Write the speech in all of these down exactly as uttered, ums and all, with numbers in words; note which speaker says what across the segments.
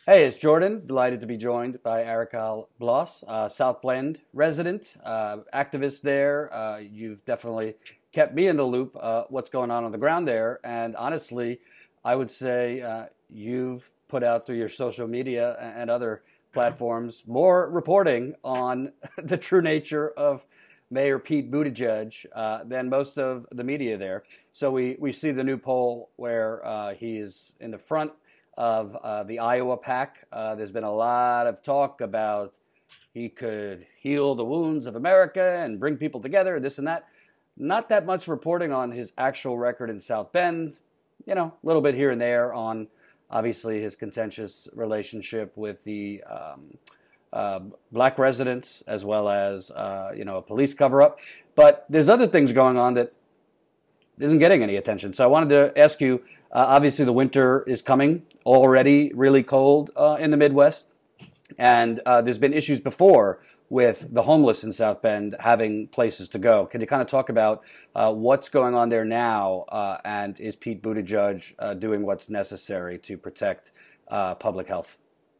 Speaker 1: Hey, it's Jordan. Delighted to be joined by Arikal Bloss, uh, South Bend resident, uh, activist there. Uh, you've definitely kept me in the loop. Uh, what's going on on the ground there? And honestly, I would say uh, you've put out through your social media and other platforms more reporting on the true nature of Mayor Pete Buttigieg uh, than most of the media there. So we, we see the new poll where uh, he is in the front of uh, the Iowa PAC. Uh, there's been a lot of talk about he could heal the wounds of America and bring people together, this and that. Not that much reporting on his actual record in South Bend. You know, a little bit here and there on obviously his contentious relationship with the um, uh, black residents, as well as uh, you know a police cover-up. But there's other things going on that isn't getting any attention. So I wanted to ask you. Uh, obviously, the winter is coming. Already really cold uh, in the Midwest, and uh, there's been issues before with the homeless in South Bend having places to go. Can you kind of talk about uh, what's going on there now, uh, and is Pete Buttigieg uh, doing what's necessary to protect uh, public health?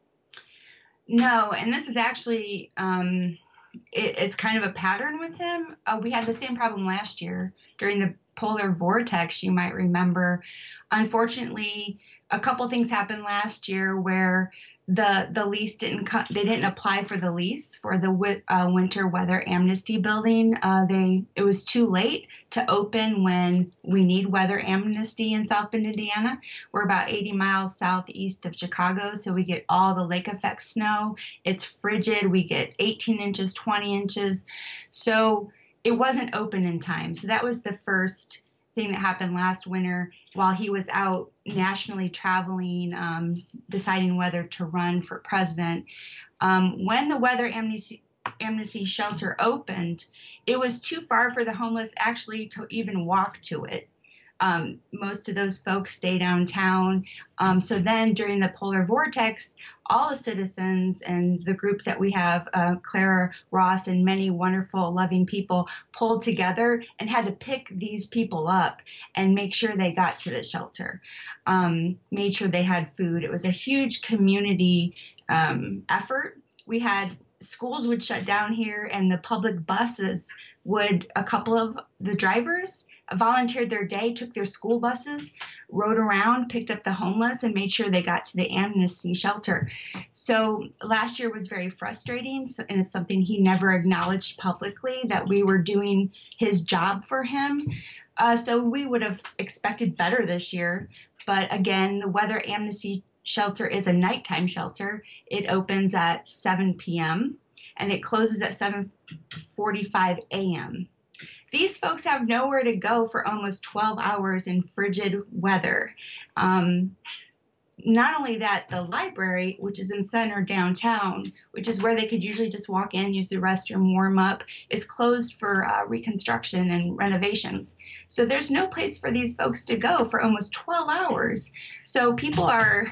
Speaker 2: No, and this is actually um, it, it's kind of a pattern with him. Uh, we had the same problem last year during the polar vortex. You might remember. Unfortunately, a couple things happened last year where the the lease didn't co- they didn't apply for the lease for the wi- uh, winter weather amnesty building. Uh, they it was too late to open when we need weather amnesty in South Bend, Indiana. We're about eighty miles southeast of Chicago, so we get all the lake effect snow. It's frigid. We get eighteen inches, twenty inches, so it wasn't open in time. So that was the first thing that happened last winter while he was out nationally traveling, um, deciding whether to run for president. Um, when the weather amnesty, amnesty shelter opened, it was too far for the homeless actually to even walk to it. Um, most of those folks stay downtown. Um, so then during the polar vortex, all the citizens and the groups that we have, uh, Clara Ross and many wonderful, loving people, pulled together and had to pick these people up and make sure they got to the shelter, um, made sure they had food. It was a huge community um, effort. We had schools would shut down here, and the public buses would, a couple of the drivers volunteered their day, took their school buses, rode around, picked up the homeless, and made sure they got to the amnesty shelter. So last year was very frustrating, and it's something he never acknowledged publicly, that we were doing his job for him. Uh, so we would have expected better this year. But again, the weather amnesty shelter is a nighttime shelter. It opens at seven p.m. and it closes at seven forty-five a.m. These folks have nowhere to go for almost twelve hours in frigid weather. Um, not only that, the library, which is in center downtown, which is where they could usually just walk in, use the restroom, warm up, is closed for uh, reconstruction and renovations. So there's no place for these folks to go for almost twelve hours. So people are,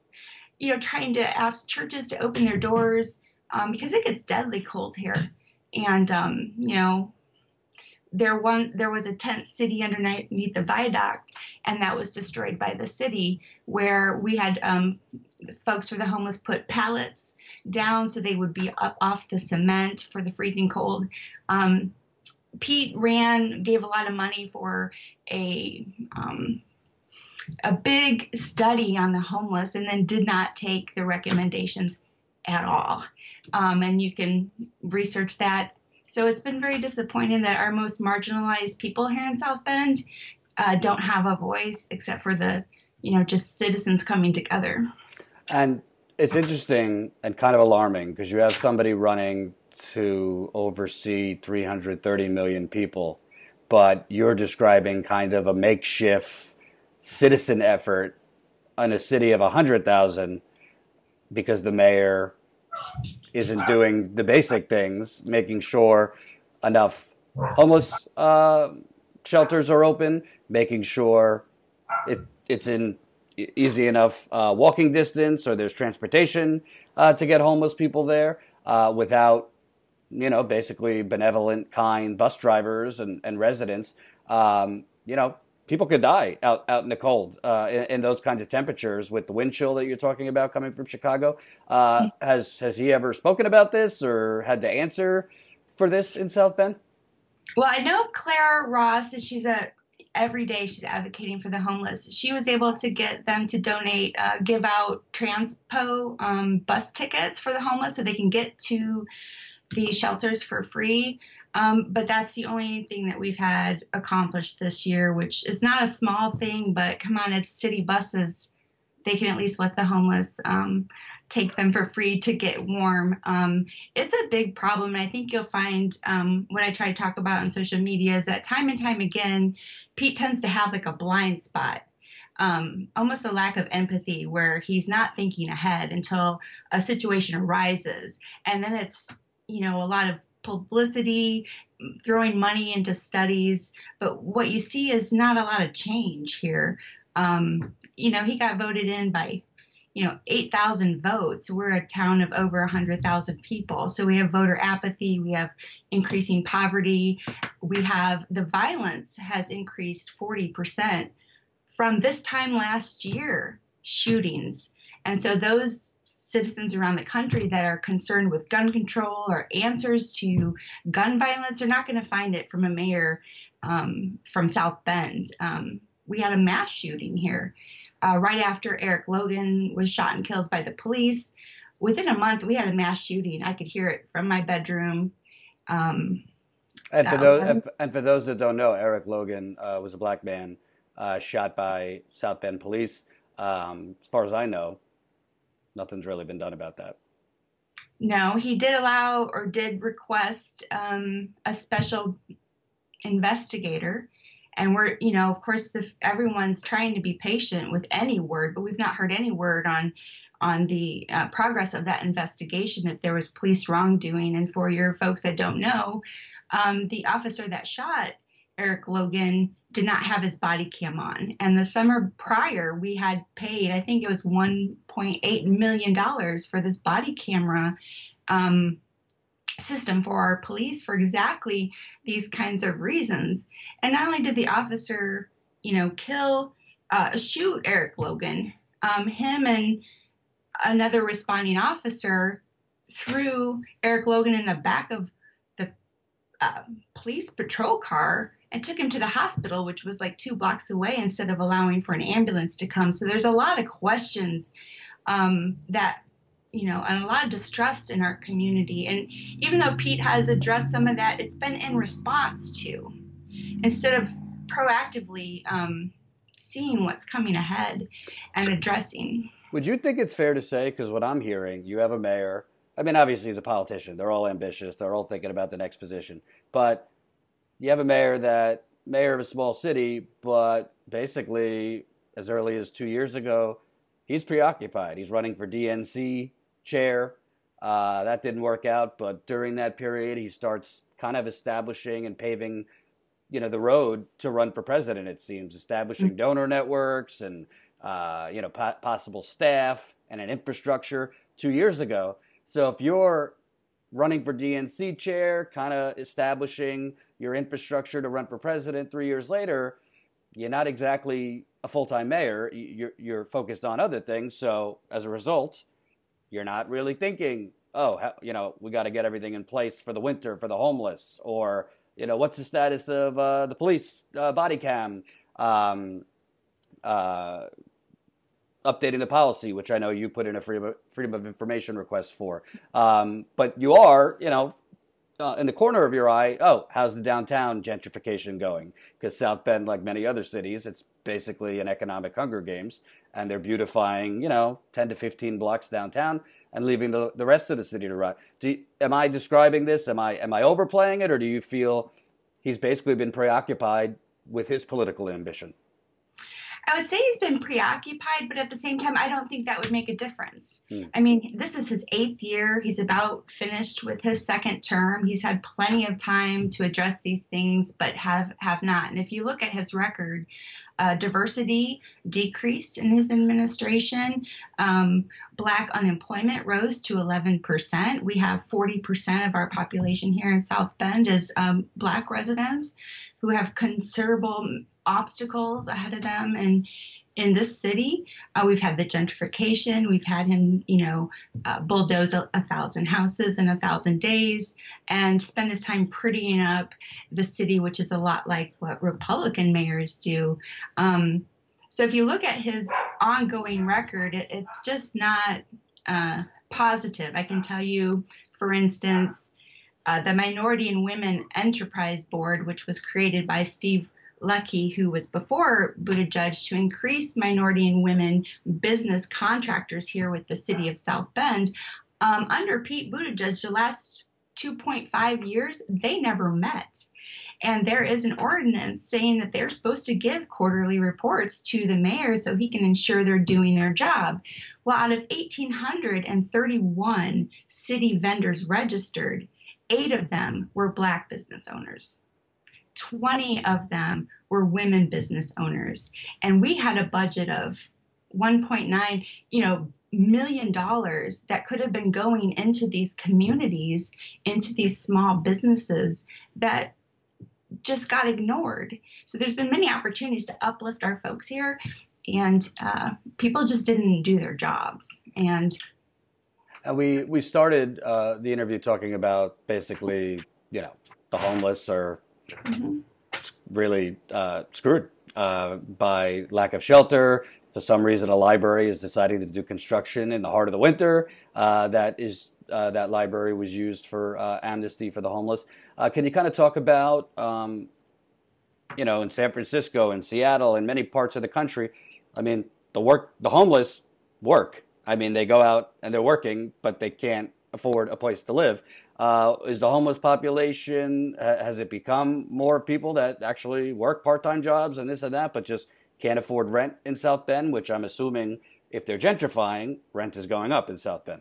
Speaker 2: you know, trying to ask churches to open their doors um, because it gets deadly cold here. And, um, you know, there one there was a tent city underneath the viaduct, and that was destroyed by the city, where we had um, folks for the homeless put pallets down so they would be up off the cement for the freezing cold. Um, Pete ran, gave a lot of money for a um, a big study on the homeless, and then did not take the recommendations at all. Um, and you can research that. So it's been very disappointing that our most marginalized people here in South Bend uh, don't have a voice except for the, you know, just citizens coming together.
Speaker 1: And it's interesting and kind of alarming because you have somebody running to oversee three hundred thirty million people, but you're describing kind of a makeshift citizen effort in a city of one hundred thousand because the mayor isn't doing the basic things, making sure enough homeless uh, shelters are open, making sure it it's in easy enough uh, walking distance or there's transportation uh, to get homeless people there uh, without, you know, basically benevolent, kind bus drivers and, and residents, um, you know, people could die out, out in the cold uh, in, in those kinds of temperatures with the wind chill that you're talking about coming from Chicago. Uh, has has he ever spoken about this or had to answer for this in South Bend?
Speaker 2: Well, I know Claire Ross, she's a every day she's advocating for the homeless. She was able to get them to donate, uh, give out Transpo um, bus tickets for the homeless so they can get to the shelters for free. Um, but that's the only thing that we've had accomplished this year, which is not a small thing, but come on, it's city buses. They can at least let the homeless um, take them for free to get warm. Um, it's a big problem. And I think you'll find um, what I try to talk about on social media is that time and time again, Pete tends to have like a blind spot, um, almost a lack of empathy where he's not thinking ahead until a situation arises. And then it's, you know, a lot of publicity, throwing money into studies. But what you see is not a lot of change here. Um, you know, he got voted in by, you know, eight thousand votes. We're a town of over one hundred thousand people. So we have voter apathy. We have increasing poverty. We have the violence has increased forty percent from this time last year, shootings. And so those citizens around the country that are concerned with gun control or answers to gun violence are not going to find it from a mayor um, from South Bend. Um, we had a mass shooting here uh, right after Eric Logan was shot and killed by the police. Within a month, we had a mass shooting. I could hear it from my bedroom. Um,
Speaker 1: and, for those, and, and for those that don't know, Eric Logan uh, was a black man uh, shot by South Bend police. Um, as far as I know, nothing's really been done about that.
Speaker 2: No, he did allow or did request um, a special investigator. And we're, you know, of course, the, everyone's trying to be patient with any word, but we've not heard any word on on the uh, progress of that investigation, if there was police wrongdoing. And for your folks that don't know, um, the officer that shot Eric Logan did not have his body cam on. And the summer prior, we had paid, I think it was one point eight million dollars for this body camera um, system for our police for exactly these kinds of reasons. And not only did the officer, you know, kill, uh, shoot Eric Logan, um, him and another responding officer threw Eric Logan in the back of the uh, police patrol car and took him to the hospital, which was like two blocks away, instead of allowing for an ambulance to come. So there's a lot of questions um, that, you know, and a lot of distrust in our community. And even though Pete has addressed some of that, it's been in response to, instead of proactively um, seeing what's coming ahead and addressing.
Speaker 1: Would you think it's fair to say, because what I'm hearing, you have a mayor, I mean, obviously he's a politician. They're all ambitious. They're all thinking about the next position. But you have a mayor that, mayor of a small city, but basically as early as two years ago, he's preoccupied. He's running for D N C chair. Uh, that didn't work out, but during that period, he starts kind of establishing and paving, you know, the road to run for president, it seems, establishing mm-hmm. donor networks and, uh, you know, po- possible staff and an infrastructure two years ago. So if you're running for D N C chair, kind of establishing your infrastructure to run for president three years later, you're not exactly a full-time mayor. You're, you're focused on other things. So as a result, you're not really thinking, oh, how, you know, we got to get everything in place for the winter, for the homeless, or, you know, what's the status of uh, the police uh, body cam, um, uh, updating the policy, which I know you put in a freedom of, freedom of information request for. Um, but you are, you know, uh, in the corner of your eye, oh, how's the downtown gentrification going? Because South Bend, like many other cities, it's basically an economic Hunger Games, and they're beautifying, you know, ten to fifteen blocks downtown and leaving the, the rest of the city to rot. Do you, am I describing this? Am I am I overplaying it, or do you feel he's basically been preoccupied with his political ambition?
Speaker 2: I would say he's been preoccupied, but at the same time, I don't think that would make a difference. Hmm. I mean, this is his eighth year. He's about finished with his second term. He's had plenty of time to address these things, but have, have not. And if you look at his record, uh, diversity decreased in his administration. Um, Black unemployment rose to eleven percent. We have forty percent of our population here in South Bend is um, Black residents who have considerable obstacles ahead of them. And in this city, uh, we've had the gentrification. We've had him, you know, uh, bulldoze a, a thousand houses in a thousand days and spend his time prettying up the city, which is a lot like what Republican mayors do. Um, so if you look at his ongoing record, it, it's just not uh, positive. I can tell you, for instance, uh, the Minority and Women Enterprise Board, which was created by Steve Lucky, who was before Buttigieg, to increase minority and women business contractors here with the city of South Bend. Um, under Pete Buttigieg, the last two point five years, they never met. And there is an ordinance saying that they're supposed to give quarterly reports to the mayor so he can ensure they're doing their job. Well, out of one thousand eight hundred thirty-one city vendors registered, eight of them were Black business owners. twenty of them were women business owners. And we had a budget of one point nine, you know, million dollars that could have been going into these communities, into these small businesses that just got ignored. So there's been many opportunities to uplift our folks here, and uh, people just didn't do their jobs. And
Speaker 1: And we we started uh, the interview talking about basically, you know, the homeless are mm-hmm. really uh, screwed uh, by lack of shelter. For some reason, a library is deciding to do construction in the heart of the winter. Uh, that is uh, that library was used for uh, amnesty for the homeless. Uh, can you kind of talk about, um, you know, in San Francisco, in Seattle, in many parts of the country? I mean, the work, the homeless work. I mean, they go out and they're working, but they can't afford a place to live. Uh, is the homeless population, uh, has it become more people that actually work part-time jobs and this and that, but just can't afford rent in South Bend, which I'm assuming if they're gentrifying, rent is going up in South Bend?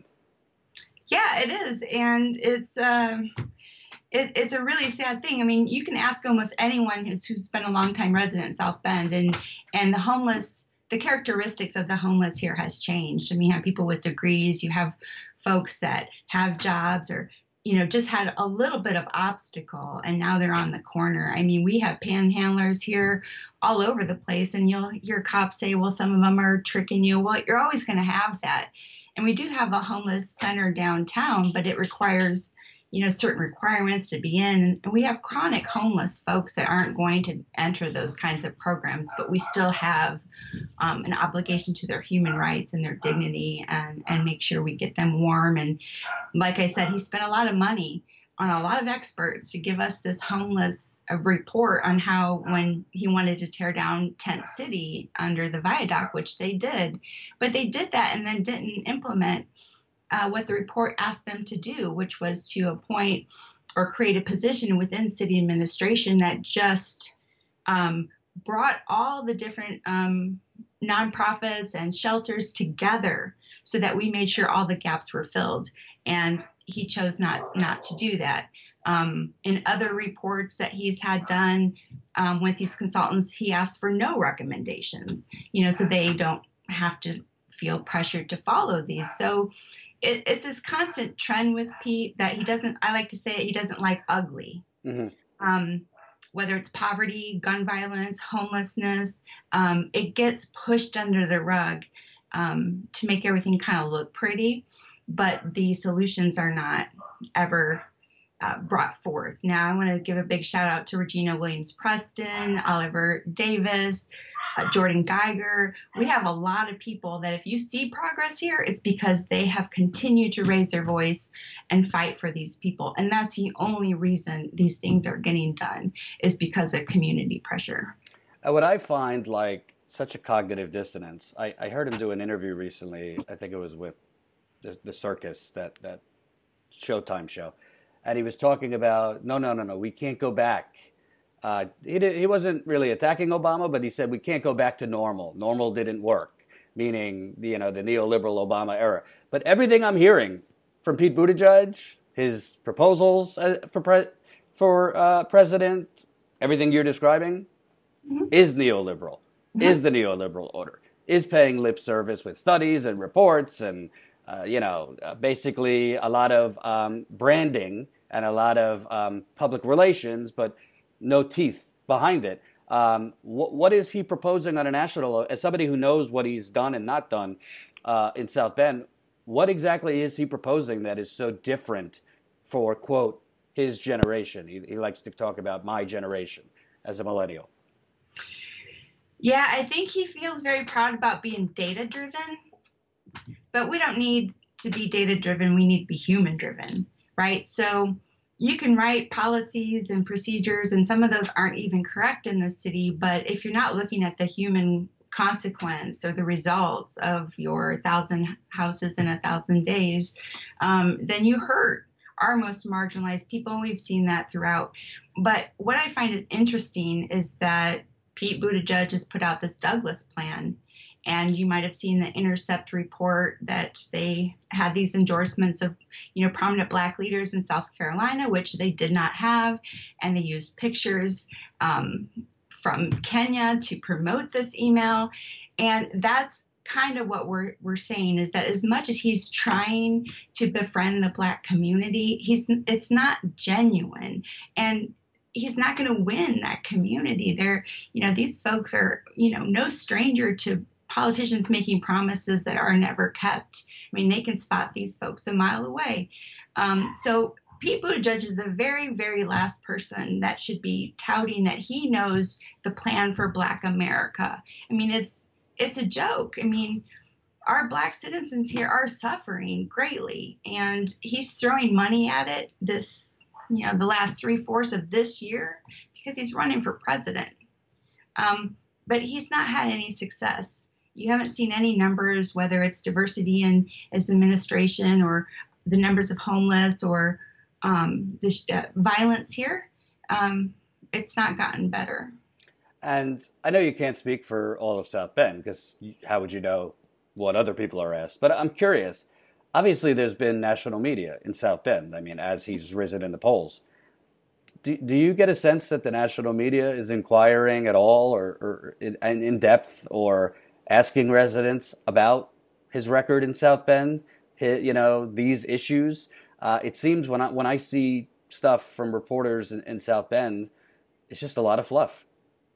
Speaker 2: Yeah, it is. And it's um, it, it's a really sad thing. I mean, you can ask almost anyone who's, who's been a longtime resident in South Bend, and, and the homeless, the characteristics of the homeless here has changed. I mean, you have people with degrees, you have folks that have jobs or, you know, just had a little bit of obstacle and now they're on the corner. I mean, we have panhandlers here all over the place, and you'll hear cops say, well, some of them are tricking you. Well, you're always going to have that. And we do have a homeless center downtown, but it requires, you know, certain requirements to be in. And we have chronic homeless folks that aren't going to enter those kinds of programs, but we still have um, an obligation to their human rights and their dignity, and, and make sure we get them warm. And like I said, he spent a lot of money on a lot of experts to give us this homeless a report on how, when he wanted to tear down Tent City under the viaduct, which they did, but they did that and then didn't implement Uh, what the report asked them to do, which was to appoint or create a position within city administration that just um, brought all the different um, nonprofits and shelters together so that we made sure all the gaps were filled. And he chose not not to do that. Um, in other reports that he's had done um, with these consultants, he asked for no recommendations, you know, so they don't have to feel pressured to follow these. So it, it's this constant trend with Pete that he doesn't, I like to say it, he doesn't like ugly. Mm-hmm. Um, whether it's poverty, gun violence, homelessness, um, it gets pushed under the rug um, to make everything kind of look pretty, but the solutions are not ever uh, brought forth. Now, I want to give a big shout out to Regina Williams-Preston, Oliver Davis, Uh, Jordan Geiger. We have a lot of people that if you see progress here, it's because they have continued to raise their voice and fight for these people. And that's the only reason these things are getting done, is because of community pressure.
Speaker 1: Uh, what I find like such a cognitive dissonance, I, I heard him do an interview recently, I think it was with the, the Circus, that, that Showtime show. And he was talking about, no, no, no, no, we can't go back. Uh, he, did, he wasn't really attacking Obama, but he said we can't go back to normal. Normal didn't work, meaning, you know, the neoliberal Obama era. But everything I'm hearing from Pete Buttigieg, his proposals for pre- for uh, president, everything you're describing mm-hmm. is neoliberal, mm-hmm. is the neoliberal order, is paying lip service with studies and reports and, uh, you know, uh, basically a lot of um, branding and a lot of um, public relations, but no teeth behind it. Um, what, what is he proposing on a national level? As somebody who knows what he's done and not done uh, in South Bend, what exactly is he proposing that is so different for, quote, his generation? He, he likes to talk about my generation as a millennial.
Speaker 2: Yeah, I think he feels very proud about being data-driven, but we don't need to be data-driven. We need to be human-driven, right? So you can write policies and procedures, and some of those aren't even correct in the city, but if you're not looking at the human consequence or the results of your thousand houses in a thousand days, um, then you hurt our most marginalized people, and we've seen that throughout. But what I find is interesting is that Pete Buttigieg has put out this Douglas plan, and you might have seen the Intercept report that they had these endorsements of, you know, prominent Black leaders in South Carolina, which they did not have, and they used pictures um, from Kenya to promote this email. And that's kind of what we're we're saying, is that as much as he's trying to befriend the Black community, he's it's not genuine, and he's not going to win that community. They're, you know, these folks are, you know, no stranger to politicians making promises that are never kept. I mean, they can spot these folks a mile away. Um, so Pete Buttigieg is the very, very last person that should be touting that he knows the plan for Black America. I mean, it's it's a joke. I mean, our Black citizens here are suffering greatly, and he's throwing money at it this, you know, the last three-fourths of this year because he's running for president. Um, but he's not had any success. You haven't seen any numbers, whether it's diversity in his administration or the numbers of homeless or um, the uh, violence here. Um, it's not gotten better.
Speaker 1: And I know you can't speak for all of South Bend, because how would you know what other people are asked? But I'm curious. Obviously, there's been national media in South Bend. I mean, as he's risen in the polls. Do, do you get a sense that the national media is inquiring at all, or, or in, in depth, or asking residents about his record in South Bend, his, you know, these issues? Uh, it seems when I, when I see stuff from reporters in, in South Bend, it's just a lot of fluff.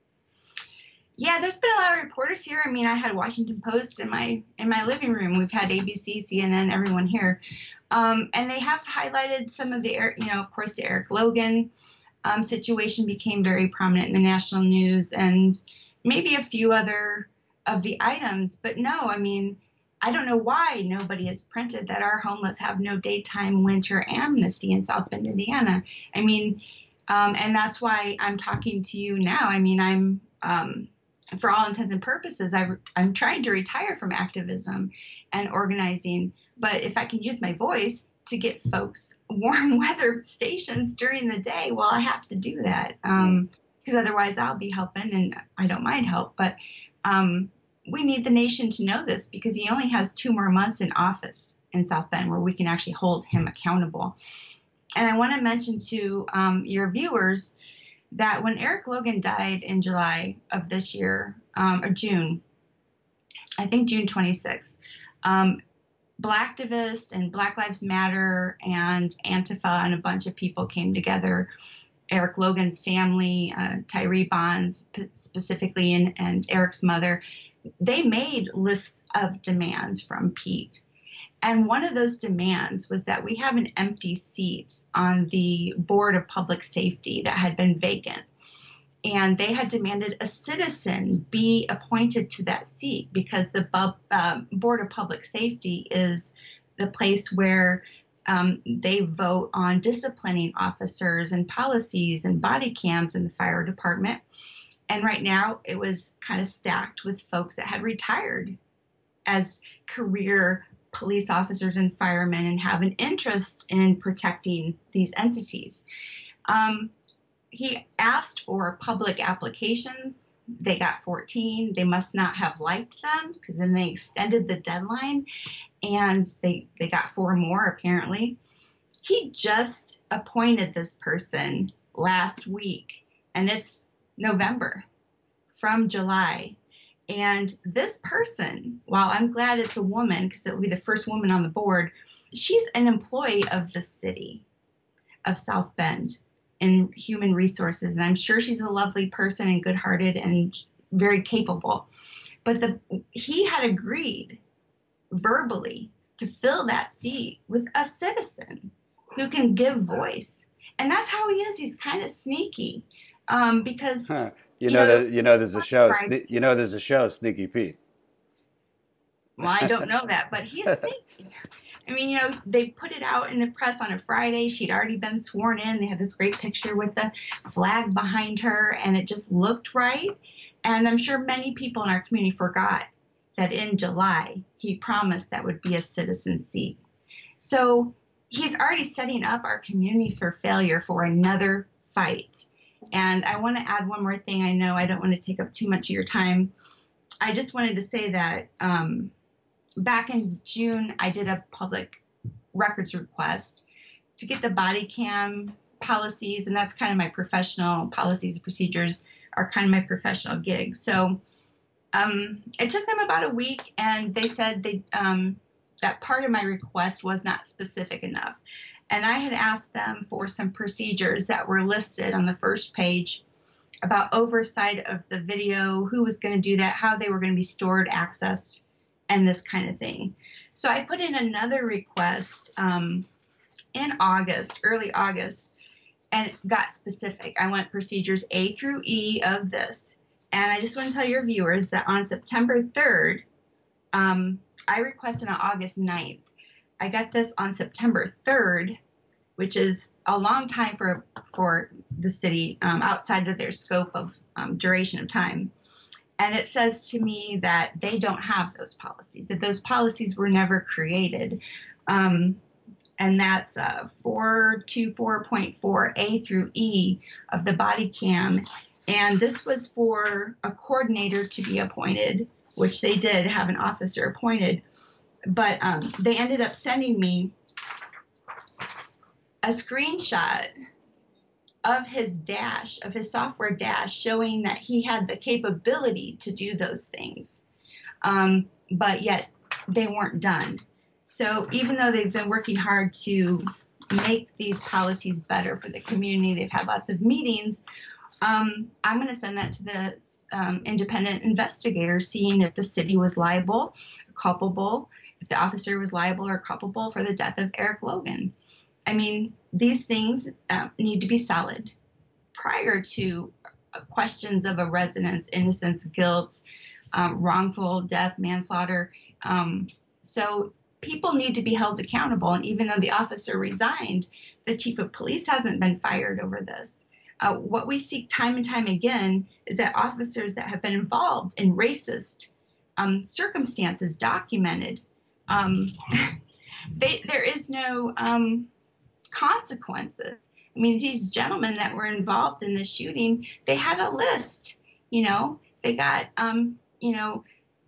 Speaker 2: Yeah, there's been a lot of reporters here. I mean, I had Washington Post in my in my living room. We've had A B C, C N N, everyone here. Um, and they have highlighted some of the, you know, of course, the Eric Logan um, situation became very prominent in the national news, and maybe a few other of the items. But no, I mean, I don't know why nobody has printed that our homeless have no daytime winter amnesty in South Bend, Indiana. I mean, um, and that's why I'm talking to you now. I mean, I'm, um, for all intents and purposes, I, I'm trying to retire from activism and organizing. But if I can use my voice to get folks warm weather stations during the day, well, I have to do that. Um, because otherwise I'll be helping, and I don't mind help. But um, we need the nation to know this, because he only has two more months in office in South Bend where we can actually hold him accountable. And I want to mention to um, your viewers that when Eric Logan died in July of this year, um, or June, I think June twenty-sixth, um, Blacktivists and Black Lives Matter and Antifa and a bunch of people came together. Eric Logan's family, uh, Tyree Bonds specifically, and, and Eric's mother, they made lists of demands from Pete. And one of those demands was that we have an empty seat on the Board of Public Safety that had been vacant. And they had demanded a citizen be appointed to that seat, because the uh, Board of Public Safety is the place where um, they vote on disciplining officers and policies and body cams in the fire department. And right now it was kind of stacked with folks that had retired as career police officers and firemen and have an interest in protecting these entities. Um, he asked for public applications. They got fourteen. They must not have liked them, because then they extended the deadline, and they, they got four more apparently. He just appointed this person last week, and it's November from July. And this person, while I'm glad it's a woman, because it will be the first woman on the board, she's an employee of the city of South Bend. in human resources, and I'm sure she's a lovely person and good-hearted and very capable. But the he had agreed verbally to fill that seat with a citizen who can give voice, and that's how he is. He's kind of sneaky, um, because
Speaker 1: huh. you, you know, know that you know there's a show. Right. You know there's a show, Sneaky Pete.
Speaker 2: Well, I don't know that, but he's sneaky. I mean, you know, they put it out in the press on a Friday. She'd already been sworn in. They had this great picture with the flag behind her, and it just looked right. And I'm sure many people in our community forgot that in July, he promised that would be a citizen seat. So he's already setting up our community for failure for another fight. And I want to add one more thing. I know I don't want to take up too much of your time. I just wanted to say that um, back in June, I did a public records request to get the body cam policies, and that's kind of my professional policies and procedures are kind of my professional gig. So um, it took them about a week, and they said they um, that part of my request was not specific enough. And I had asked them for some procedures that were listed on the first page about oversight of the video, who was going to do that, how they were going to be stored, accessed, and this kind of thing. So I put in another request um, in August, early August, and got specific. I went procedures A through E of this. And I just want to tell your viewers that on September third, um, I requested on August ninth. I got this on September third, which is a long time for, for the city um, outside of their scope of um, duration of time. And it says to me that they don't have those policies, that those policies were never created. Um, and that's uh, four twenty-four point four A through E of the body cam. And this was for a coordinator to be appointed, which they did have an officer appointed. But um, they ended up sending me a screenshot of his dash, of his software dash, showing that he had the capability to do those things. Um, but yet they weren't done. So even though they've been working hard to make these policies better for the community, they've had lots of meetings, um, I'm going to send that to the um, independent investigator, seeing if the city was liable, culpable, if the officer was liable or culpable for the death of Eric Logan. I mean, these things uh, need to be solid prior to uh, questions of a resident's innocence, guilt, um, wrongful death, manslaughter. Um, so people need to be held accountable. And even though the officer resigned, the chief of police hasn't been fired over this. Uh, what we see time and time again is that officers that have been involved in racist um, circumstances documented, um, they, there is no um, consequences. I mean, these gentlemen that were involved in this shooting, they had a list, you know, they got, um, you know,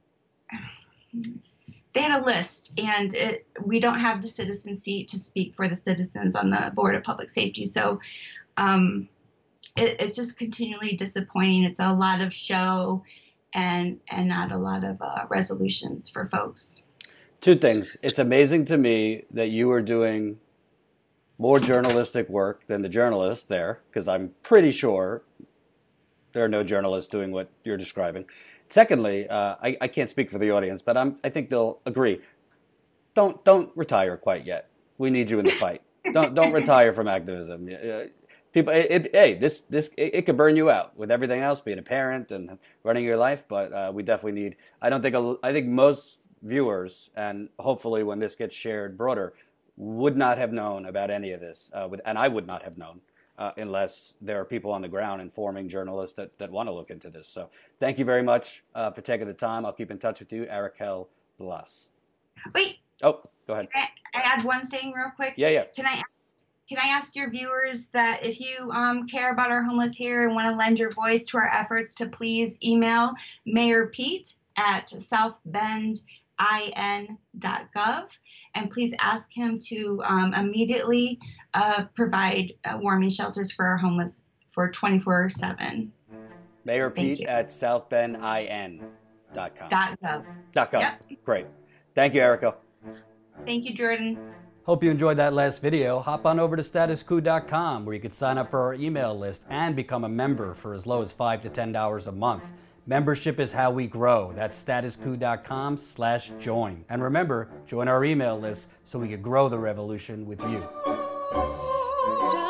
Speaker 2: they had a list, and it, we don't have the citizen seat to speak for the citizens on the Board of Public Safety. So um, it, it's just continually disappointing. It's a lot of show and, and not a lot of uh, resolutions for folks.
Speaker 1: Two things. It's amazing to me that you are doing more journalistic work than the journalists there, because I'm pretty sure there are no journalists doing what you're describing. Secondly, uh, I, I can't speak for the audience, but I'm, I think they'll agree. Don't don't retire quite yet. We need you in the fight. don't don't retire from activism. Uh, people, it, it, hey, this this it, it could burn you out with everything else, being a parent and running your life. But uh, we definitely need. I don't think a, I think most viewers, and hopefully when this gets shared broader, would not have known about any of this, uh, with, and I would not have known uh, unless there are people on the ground informing journalists that, that want to look into this. So thank you very much uh, for taking the time. I'll keep in touch with you, Arakel Blas.
Speaker 2: Wait.
Speaker 1: Oh, go ahead.
Speaker 2: Can I add one thing real quick?
Speaker 1: Yeah, yeah.
Speaker 2: Can I can I ask your viewers that if you um, care about our homeless here and want to lend your voice to our efforts, to please email Mayor Pete at south bend I N dot gov, and please ask him to um, immediately uh, provide uh, warming shelters for our homeless for twenty-four seven.
Speaker 1: Mayor Pete at south bend I N dot com.
Speaker 2: Dot gov.
Speaker 1: Dot gov.
Speaker 2: Yep.
Speaker 1: Great. Thank you, Erica.
Speaker 2: Thank you, Jordan.
Speaker 1: Hope you enjoyed that last video. Hop on over to status coup dot com where you can sign up for our email list and become a member for as low as five to ten dollars a month. Membership is how we grow. That's status coup dot com slash join. And remember, join our email list so we can grow the revolution with you.